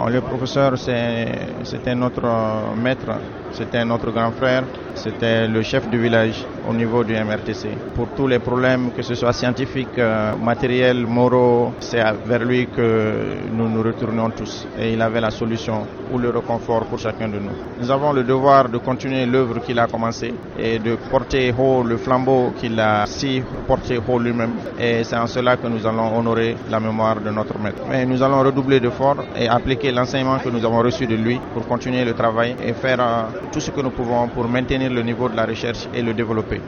Le professeur, c'était notre maître, c'était notre grand frère, c'était le chef du village au niveau du MRTC. Pour tous les problèmes, que ce soit scientifiques, matériels, moraux, c'est vers lui que nous nous retournions tous. Et il avait la solution ou le réconfort pour chacun de nous. Nous avons le devoir de continuer l'œuvre qu'il a commencée et de porter haut le flambeau qu'il a si porté haut lui-même. Et c'est en cela que nous allons honorer la mémoire de notre maître. Mais nous allons redoubler d'efforts et appliquer l'enseignement que nous avons reçu de lui pour continuer le travail et faire tout ce que nous pouvons pour maintenir le niveau de la recherche et le développer.